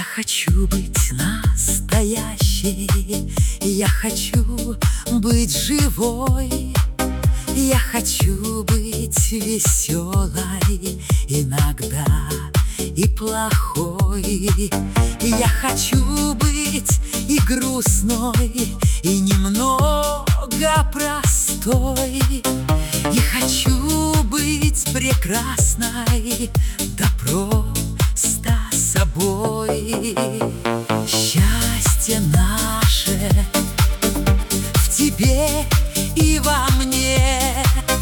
хочу быть настоящей, я хочу быть живой, я хочу быть веселой, иногда и плохой. Я хочу быть и грустной, и немного простой. И хочу быть прекрасной, да просто собой. Счастье наше в тебе и во мне.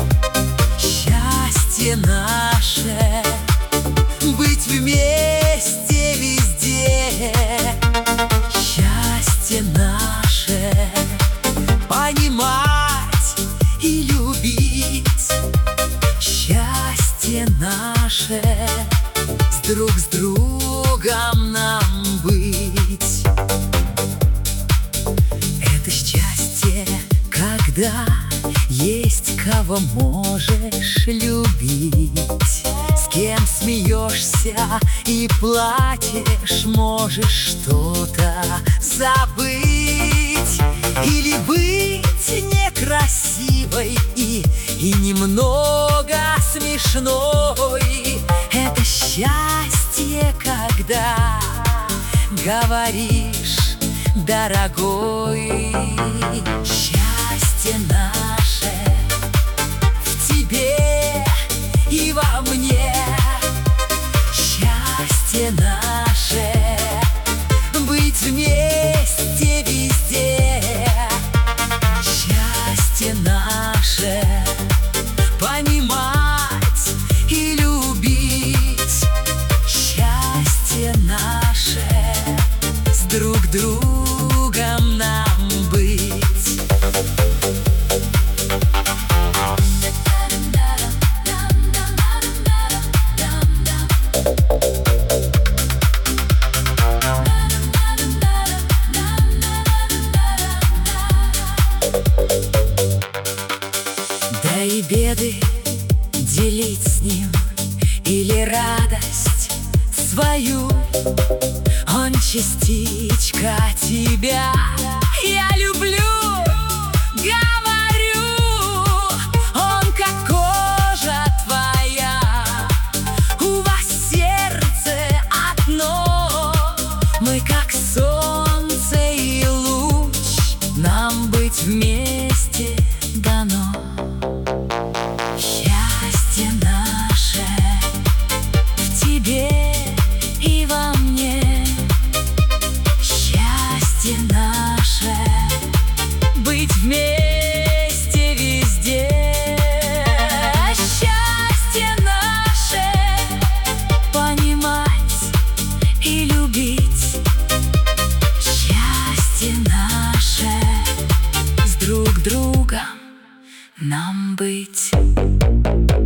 Счастье наше быть вместе везде. Счастье наше понимать и любить. Счастье наше друг с другом нам быть. Это счастье, когда есть кого можешь любить, с кем смеешься и плачешь, можешь что-то забыть. Или быть некрасивой и немного смешной. Это счастье, когда говоришь, дорогой. Счастье наше в тебе и во мне. Счастье наше быть вместе везде. Счастье наше понимать и любить. Счастье наше с друг другом нам быть. Да и беды делить с ним, или радость свою. Он частичка тебя, я люблю, говорю. Он как кожа твоя, у вас сердце одно. Мы как солнце и луч, нам быть вместе дано. Счастье наше в тебе и во мне. Счастье наше быть вместе везде. Счастье наше понимать и любить. Счастье наше с друг другом нам быть.